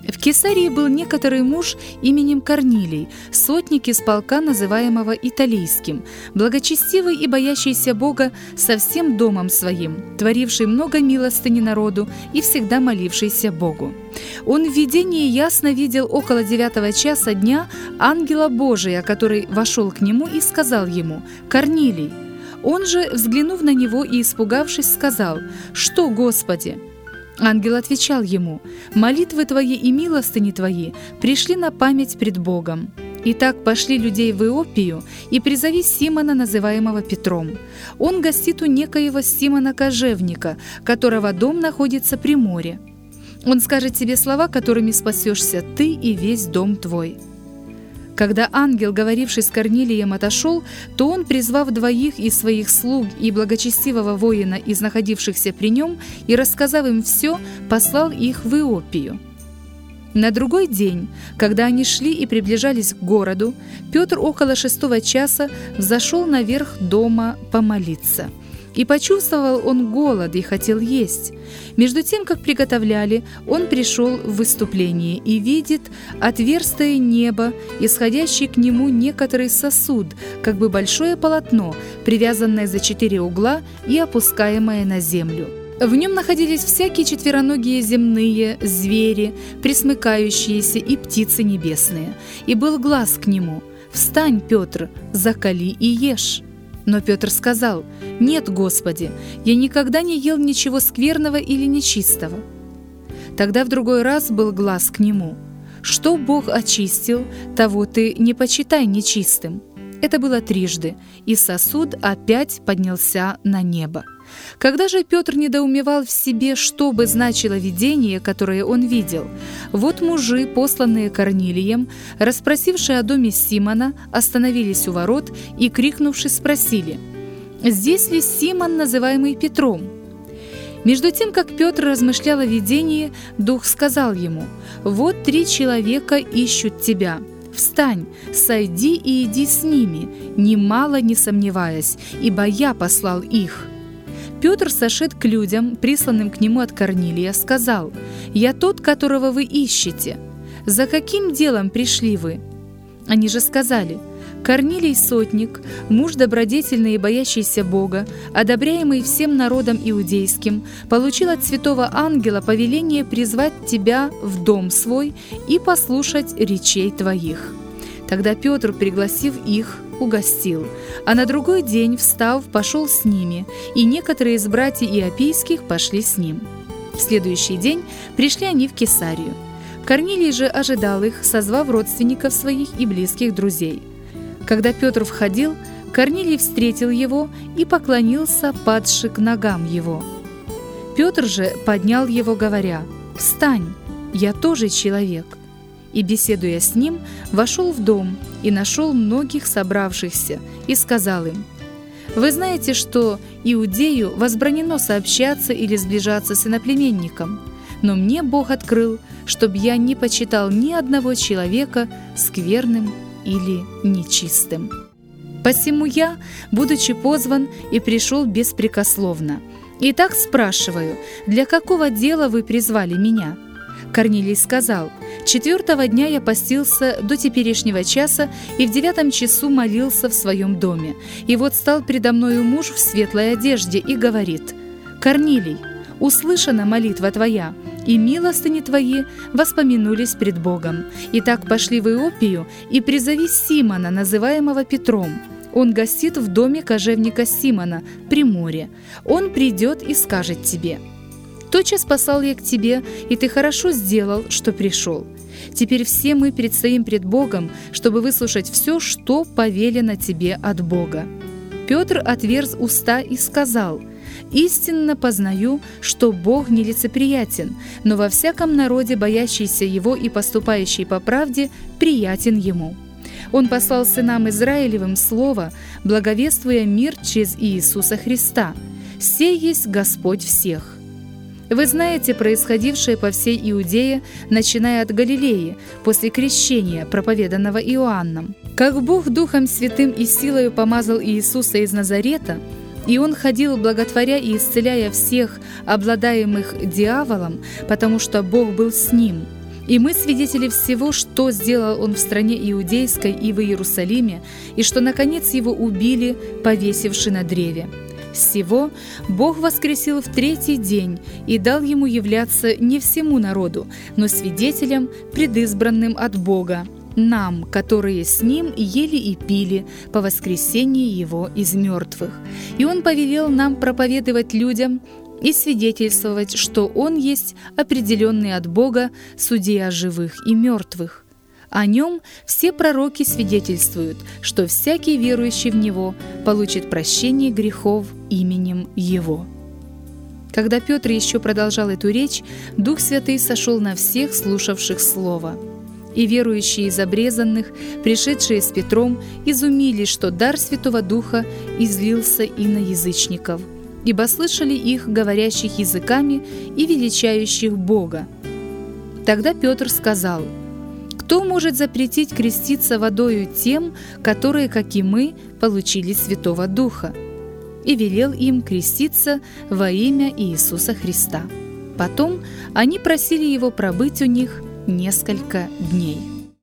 В Кесарии был некоторый муж именем Корнилий, сотник из полка, называемого Италийским, благочестивый и боящийся Бога со всем домом своим, творивший много милостыни народу и всегда молившийся Богу. Он в видении ясно видел около 9 часа дня ангела Божия, который вошел к нему и сказал ему: «Корнилий». Он же, взглянув на него и испугавшись, сказал: «Что, Господи?» Ангел отвечал ему: «Молитвы твои и милостыни твои пришли на память пред Богом. Итак, пошли людей в Иопию и призови Симона, называемого Петром. Он гостит у некоего Симона Кожевника, которого дом находится при море. Он скажет тебе слова, которыми спасешься ты и весь дом твой». Когда ангел, говоривший с Корнилием, отошел, то он, призвав 2 из своих слуг и благочестивого воина из находившихся при нем, и, рассказав им все, послал их в Иопию. На другой день, когда они шли и приближались к городу, Петр около 6 часа взошел наверх дома помолиться. И почувствовал он голод и хотел есть. Между тем, как приготовляли, он пришел в выступление и видит отверстие небо, исходящий к нему некоторый сосуд, как бы большое полотно, привязанное за 4 угла и опускаемое на землю. В нем находились всякие четвероногие земные, звери, пресмыкающиеся и птицы небесные. И был глас к нему: «Встань, Петр, закали и ешь». Но Петр сказал: «Нет, Господи, я никогда не ел ничего скверного или нечистого». Тогда в другой раз был глас к нему: «Что Бог очистил, того ты не почитай нечистым». Это было 3, и сосуд опять поднялся на небо. Когда же Петр недоумевал в себе, что бы значило видение, которое он видел, вот мужи, посланные Корнилием, расспросившие о доме Симона, остановились у ворот и, крикнувши, спросили: «Здесь ли Симон, называемый Петром?» Между тем, как Петр размышлял о видении, Дух сказал ему: «Вот 3 человека ищут тебя. Встань, сойди и иди с ними, немало не сомневаясь, ибо я послал их». Петр, сошед к людям, присланным к нему от Корнилия, сказал: «Я тот, которого вы ищете. За каким делом пришли вы?» Они же сказали: «Корнилий сотник, муж добродетельный и боящийся Бога, одобряемый всем народом иудейским, получил от святого ангела повеление призвать тебя в дом свой и послушать речей твоих». Тогда Петр, пригласив их, угостил, а на другой день, встав, пошел с ними, и некоторые из братьев иопийских пошли с ним. В следующий день пришли они в Кесарию. Корнилий же ожидал их, созвав родственников своих и близких друзей. Когда Петр входил, Корнилий встретил его и поклонился, падши к ногам его. Петр же поднял его, говоря: «Встань, я тоже человек». И, беседуя с ним, вошел в дом и нашел многих собравшихся, и сказал им: «Вы знаете, что иудею возбранено сообщаться или сближаться с иноплеменником, но мне Бог открыл, чтоб я не почитал ни одного человека скверным или нечистым. Посему я, будучи позван, и пришел беспрекословно. Итак, спрашиваю: для какого дела вы призвали меня?» Корнилий сказал: «4 дня я постился до теперешнего часа и в 9 часу молился в своем доме. И вот стал предо мною муж в светлой одежде и говорит: Корнилий, услышана молитва твоя, и милостыни твои воспомянулись пред Богом. Итак, пошли в Иопию и призови Симона, называемого Петром. Он гостит в доме кожевника Симона при море. Он придет и скажет тебе. Тотчас послал я к тебе, и ты хорошо сделал, что пришел. Теперь все мы предстоим пред Богом, чтобы выслушать все, что повелено тебе от Бога». Петр отверз уста и сказал: «Истинно познаю, что Бог нелицеприятен, но во всяком народе, боящийся Его и поступающий по правде, приятен Ему. Он послал сынам Израилевым слово, благовествуя мир через Иисуса Христа. Сей есть Господь всех». Вы знаете происходившее по всей Иудее, начиная от Галилеи, после крещения, проповеданного Иоанном. Как Бог Духом Святым и силою помазал Иисуса из Назарета, и Он ходил, благотворя и исцеляя всех, обладаемых дьяволом, потому что Бог был с Ним. И мы свидетели всего, что сделал Он в стране Иудейской и в Иерусалиме, и что, наконец, Его убили, повесивши на древе. Сего Бог воскресил в третий день и дал Ему являться не всему народу, но свидетелям, предизбранным от Бога, нам, которые с Ним ели и пили по воскресении Его из мертвых. И Он повелел нам проповедовать людям и свидетельствовать, что Он есть определенный от Бога судья живых и мертвых. О Нем все пророки свидетельствуют, что всякий верующий в Него получит прощение грехов именем Его». Когда Петр еще продолжал эту речь, Дух Святый сошел на всех слушавших Слово. И верующие из обрезанных, пришедшие с Петром, изумились, что дар Святого Духа излился и на язычников, ибо слышали их, говорящих языками и величающих Бога. Тогда Петр сказал: «Кто может запретить креститься водою тем, которые, как и мы, получили Святого Духа?» И велел им креститься во имя Иисуса Христа. Потом они просили его пробыть у них несколько дней.